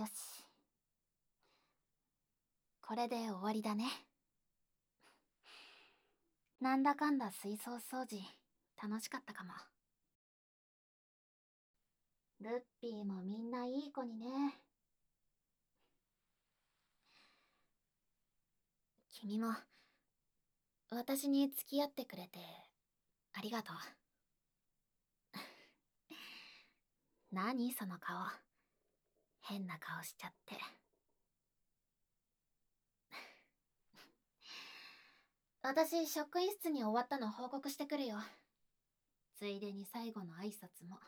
よし。これで終わりだね。なんだかんだ水槽掃除、楽しかったかも。ルッピーもみんないい子にね。君も、私に付き合ってくれて、ありがとう。何その顔。変な顔しちゃって。私、職員室に終わったの報告してくるよ。ついでに最後の挨拶も。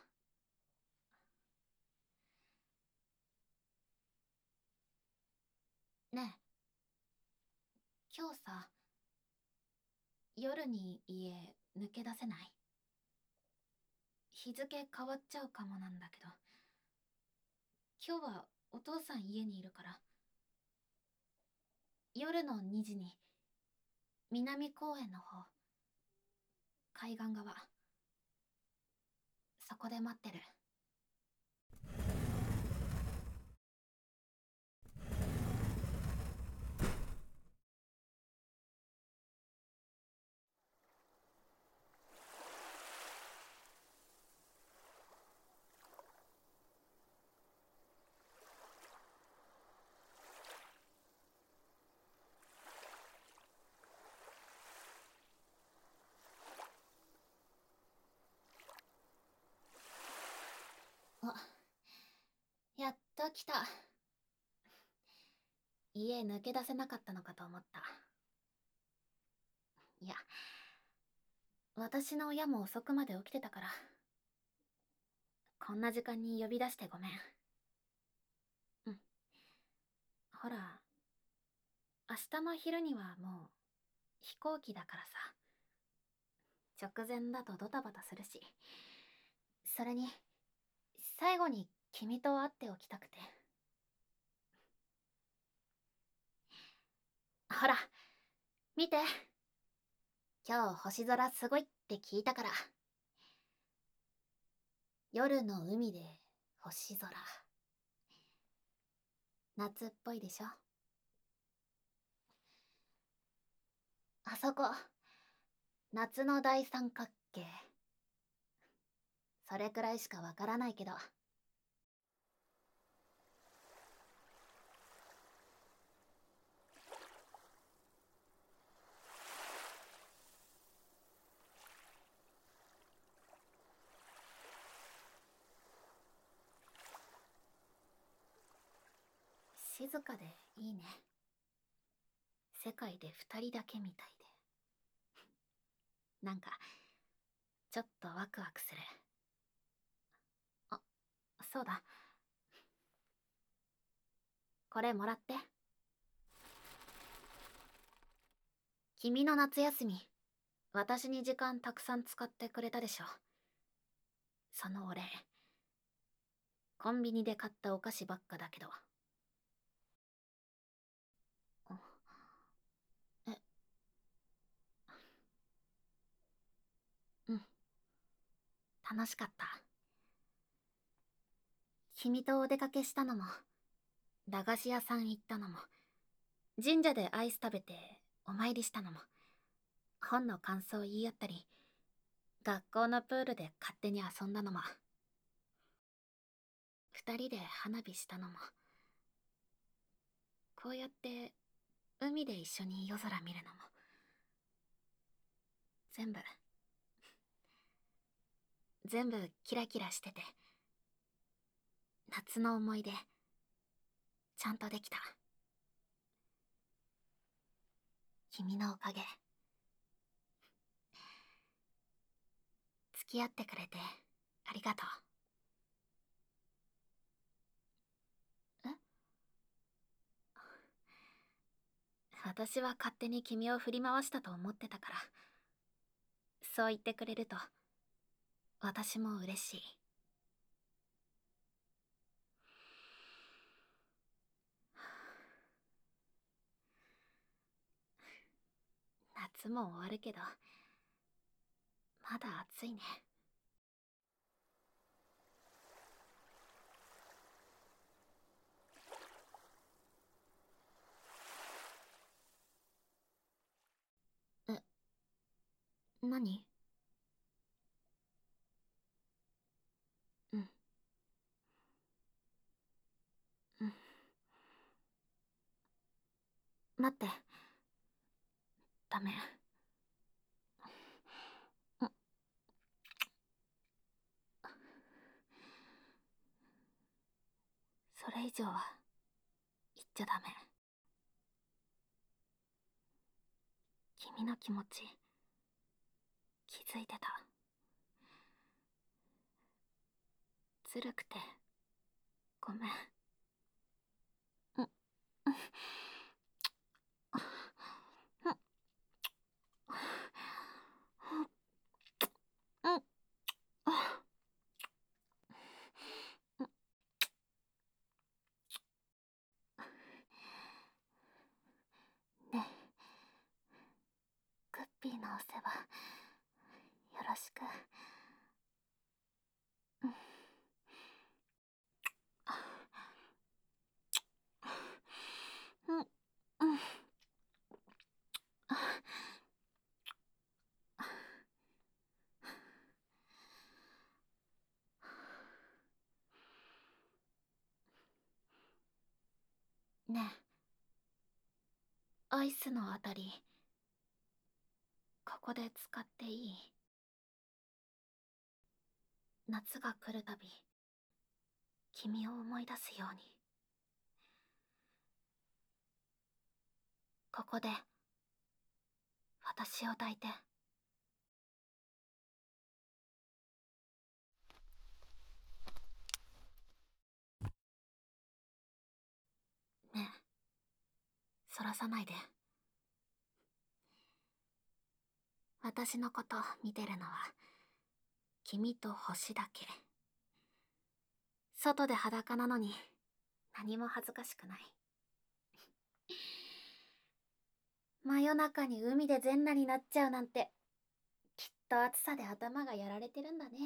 ねえ、今日さ、夜に家抜け出せない？日付変わっちゃうかもなんだけど。今日はお父さん家にいるから。夜の2時に、南公園の方、海岸側。そこで待ってる。あ、やっと来た。家抜け出せなかったのかと思った。いや、私の親も遅くまで起きてたから。こんな時間に呼び出してごめん。うん。ほら、明日の昼にはもう飛行機だからさ。直前だとドタバタするし。それに、最後に君と会っておきたくて。ほら、見て。今日星空すごいって聞いたから。夜の海で星空。夏っぽいでしょ。あそこ、夏の大三角形。それくらいしかわからないけど。静かでいいね。世界で二人だけみたいで。なんか、ちょっとワクワクする。あ、そうだ。これもらって。君の夏休み、私に時間たくさん使ってくれたでしょ。そのお礼。コンビニで買ったお菓子ばっかだけど。え、うん。楽しかった。君とお出かけしたのも、駄菓子屋さん行ったのも、神社でアイス食べてお参りしたのも、本の感想言い合ったり、学校のプールで勝手に遊んだのも、二人で花火したのも、こうやって海で一緒に夜空見るのも、全部、全部キラキラしてて、夏の思い出、ちゃんとできた。君のおかげ。付き合ってくれてありがとう。私は勝手に君を振り回したと思ってたから、そう言ってくれると、私も嬉しい。夏も終わるけど、まだ暑いね。 何？うん。うん。待って。ダメ。うん。それ以上は言っちゃダメ。君の気持ち気づいてた。ずるくてごめん。うん。うん。うん。ねえ、グッピーのお世話よろしく。うん。うん。うん。ねえ、アイスのあたりここで使っていい？夏が来るたび君を思い出すように。ここで私を抱いて。ねえ、そらさないで。私のこと見てるのは君と星だけ。外で裸なのに何も恥ずかしくない。真夜中に海で全裸になっちゃうなんて、きっと暑さで頭がやられてるんだね。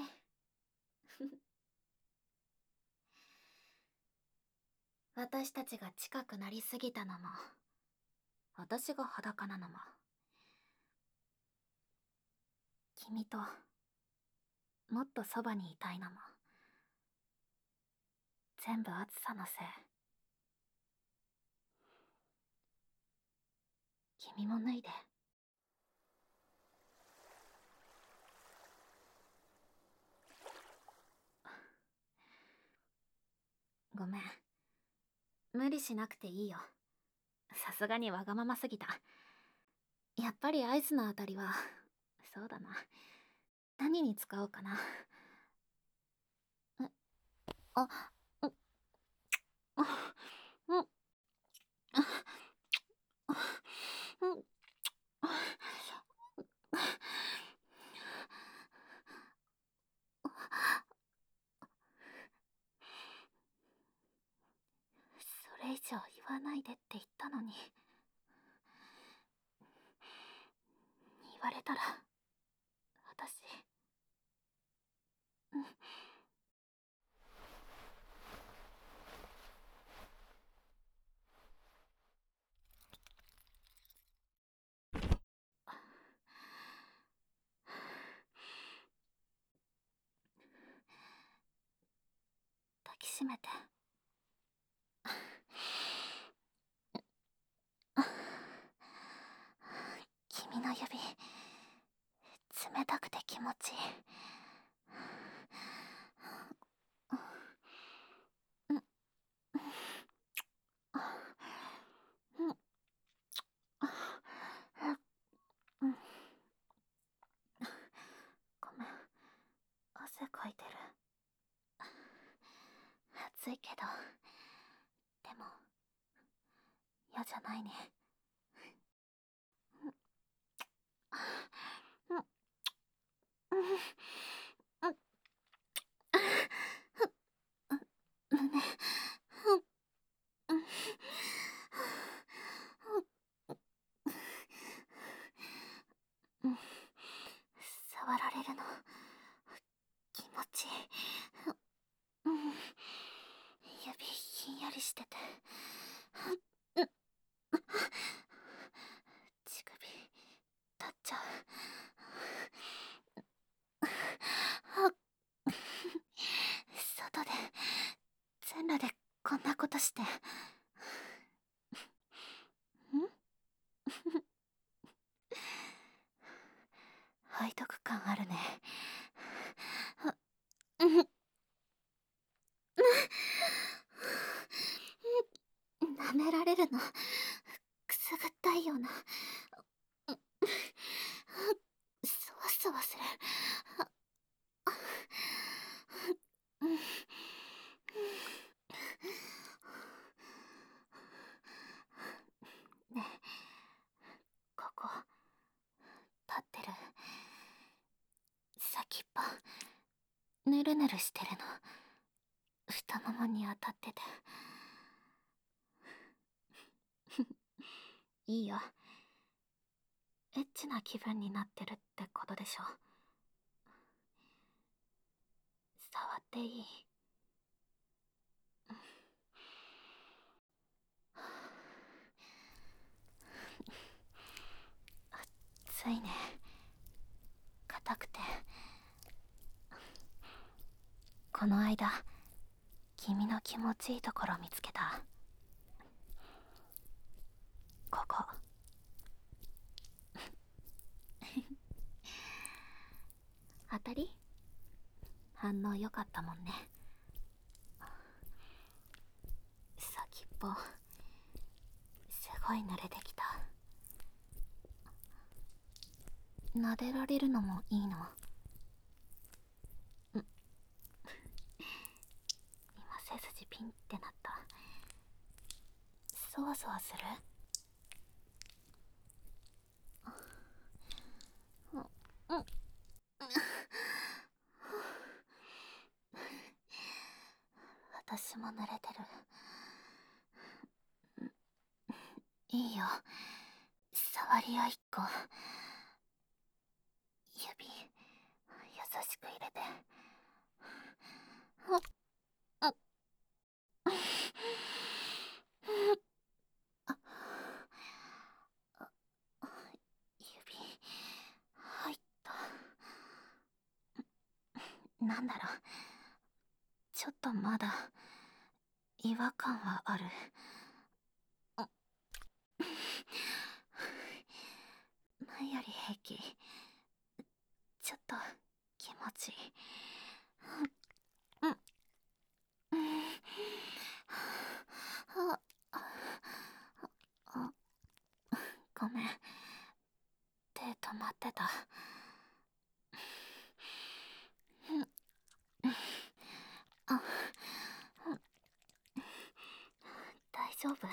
私たちが近くなりすぎたのも、私が裸なのも、君ともっとそばにいたいのも、全部暑さのせい。君も脱いで。ごめん。無理しなくていいよ。さすがにわがまますぎた。やっぱりアイスのあたりは、そうだな。何に使おうかな。あ、う、う、う、う、それ以上言わないでって言ったのに。言われたら、私、うん。抱きしめて。君の指、冷たくて気持ちいい。うん。うん。うん。ごめん、汗かいてる。暑いけど、でも、嫌じゃないね。うん。うん。うん。胸。うん。うん。触られるの気持ちいい。うん。指ひんやりしてて。うん。乳首立っちゃう。 として。ん背徳感あるね。舐められるのくすぐったいような、そわそわする。ねえ、ここ立ってる。先っぽぬるぬるしてるの。太ももに当たってて。いいよ。エッチな気分になってるってことでしょ。触っていい？熱いね。硬くて。この間君の気持ちいいところ見つけた。ここ。当たり？反応良かったもんね。先っぽすごい濡れてきた。撫でられるのもいいの？今背筋ピンってなった。そわそわする？私も濡れてる。いいよ、触り合いっこ。指優しく入れて。指入った。なんだろう、ちょっとまだ違和感はある。前より平気。ちょっと気持ちいい。ごめん、手止まってた。大丈夫？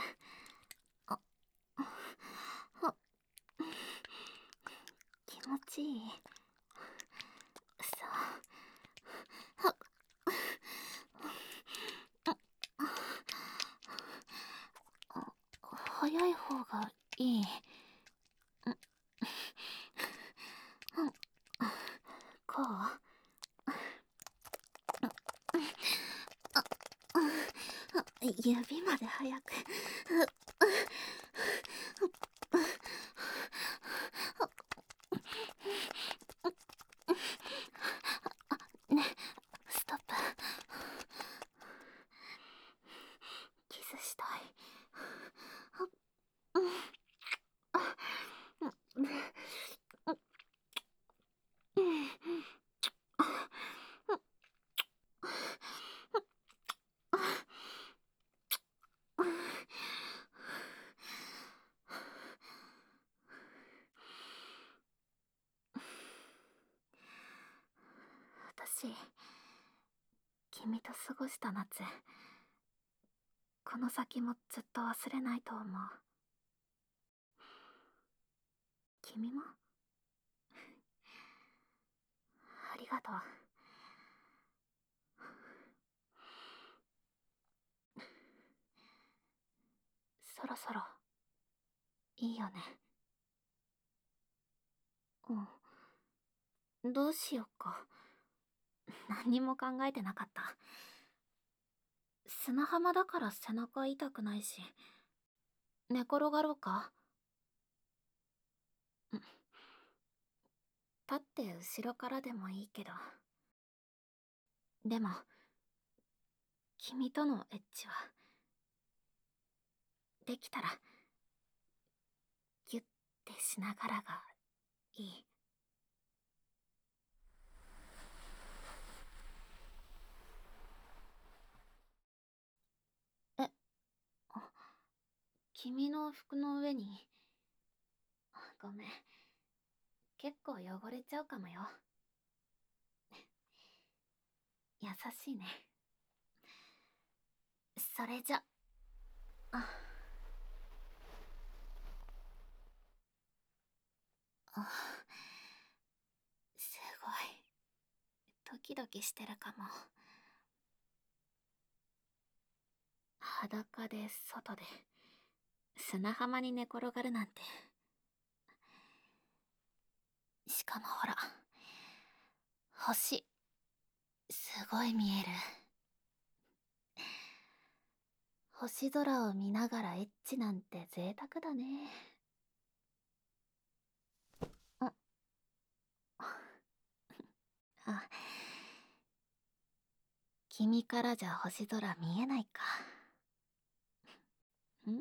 気持ちいい？そう。早い方がいい？こう？指まで早く。ね、ストップ。キスしたい。私、君と過ごした夏、この先もずっと忘れないと思う。君も？ありがとう。そろそろいいよね。うん。どうしよっか。何にも考えてなかった。砂浜だから背中痛くないし、寝転がろうか？立って後ろからでもいいけど。でも君とのエッチはできたらギュッてしながらがいい。え、君の服の上に。ごめん、結構汚れちゃうかもよ。優しいね。それじゃ。ああ、すごいドキドキしてるかも。裸で外で砂浜に寝転がるなんて。しかもほら、星すごい見える。星空を見ながらエッチなんて贅沢だね。あ、あ、君からじゃ星空見えないか。ん、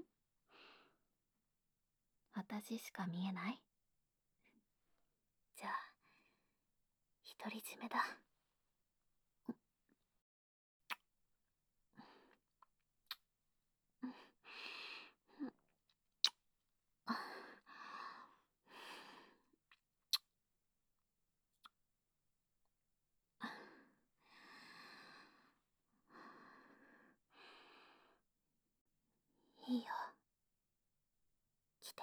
私しか見えない？じゃあ独り占めだ。いいよ、来て。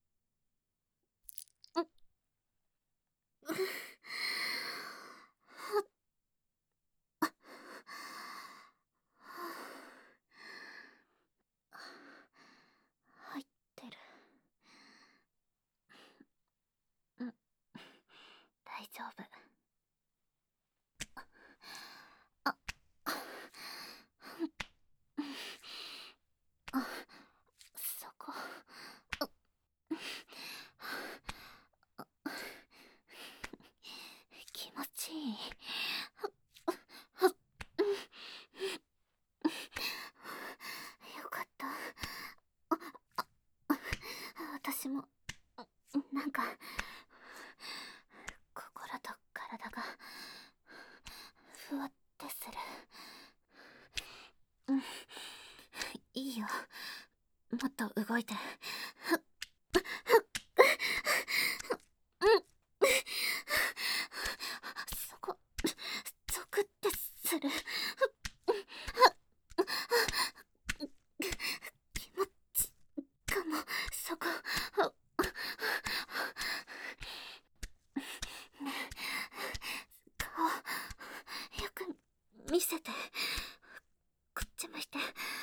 入ってる。うん、大丈夫。あ、あ、そこ。気持ちいい。よかった。私もなんか心と体がふわってする。うん、いいよ、もっと動いて。そこゾクってする。気持ちかも。そこね、顔よく見せて。こっち向いて。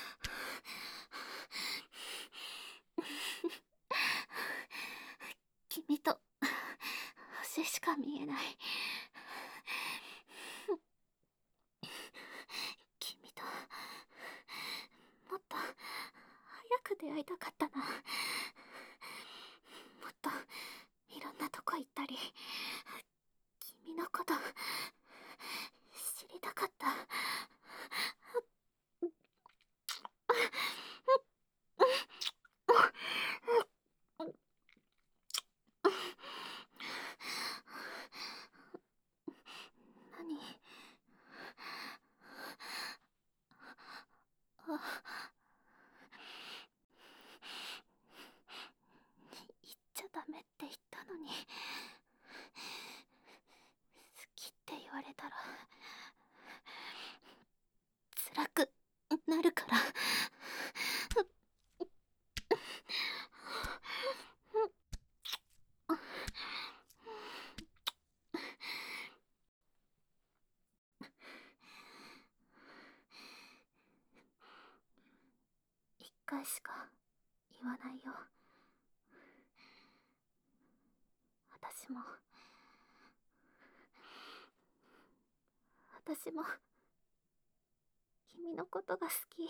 君と星しか見えない。君ともっと早く出会いたかったな。もっといろんなとこ行ったり、君のこと知りたかった。何？あ、言っちゃダメって言ったのに。好きって言われたら辛くなるから。一回しか言わないよ。私も君のことが好き。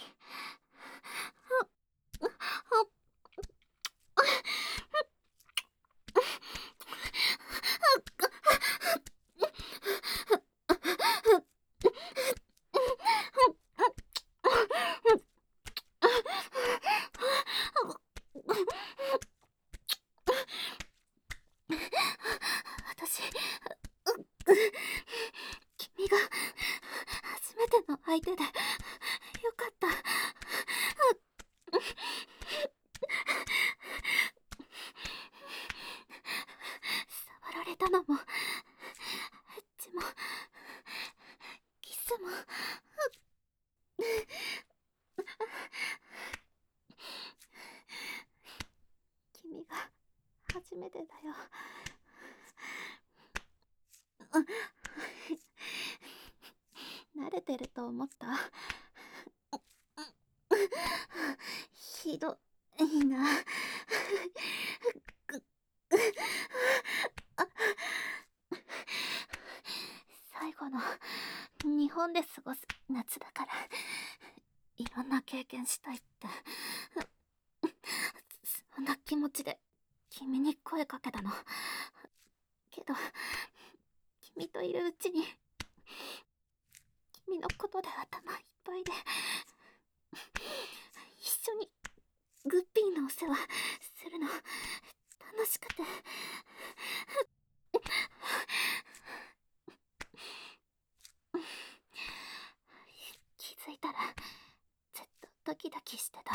めての相手でよかった。触られたのもエッチもキスも君が初めてだよ。慣れてると思った？ひどいな。最後の日本で過ごす夏だからいろんな経験したいって、そんな気持ちで君に声かけたの。けど君といるうちに君のことで頭いっぱいで、一緒にグッピーのお世話するの楽しくて。気づいたらずっとドキドキしてた。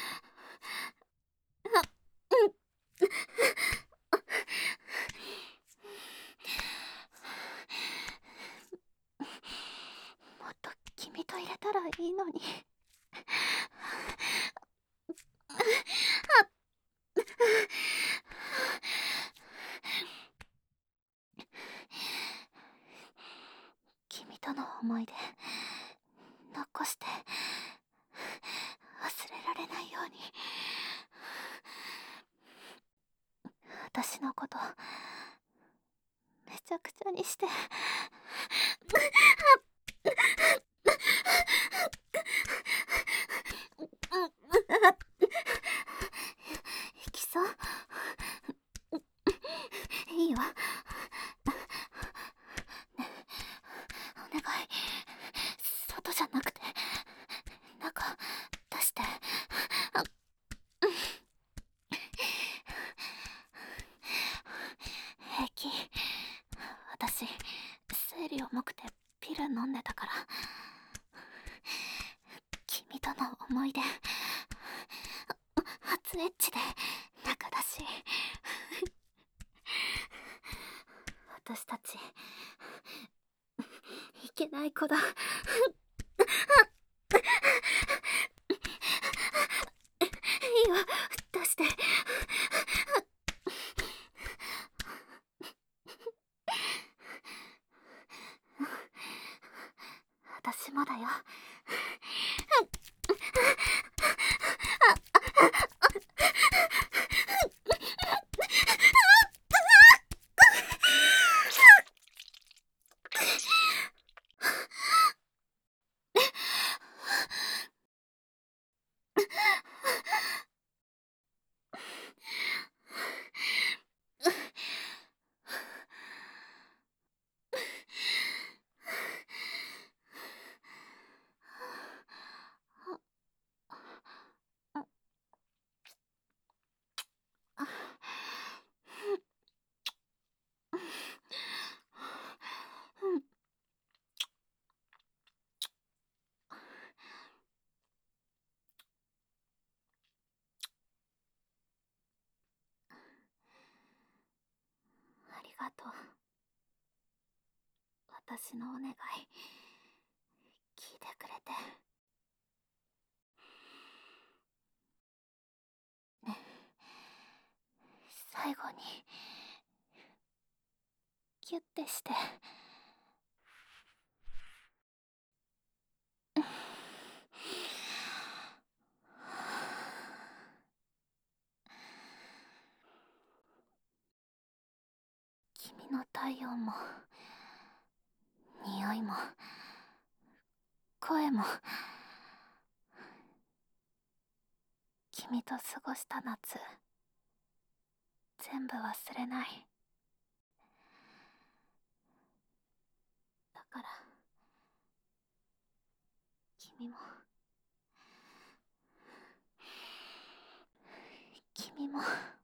もっと君と入れたらいいのに。君との思い出残して忘れられないように。私のことめちゃくちゃにして。行きそう？いいよ。ね、お願い。外じゃなくて中出して。平気。私生理重くてピル飲んでたから。君との思い出初エッチで中だし。私たちいけない子だ。いいよ、出して。私もだよ。ありがとう。私のお願い聞いてくれて。ね、最後にギュッてして。君の体温も匂いも声も君と過ごした夏全部忘れない。だから君も君も